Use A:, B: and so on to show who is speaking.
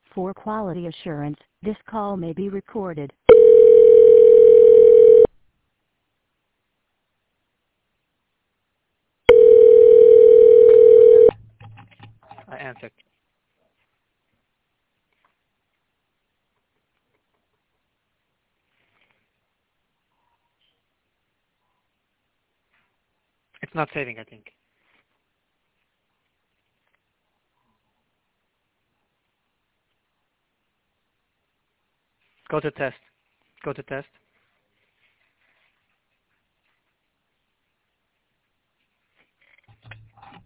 A: For quality assurance, this call may be recorded.
B: I answered. It's not saving, I think. Go to test. Go to test.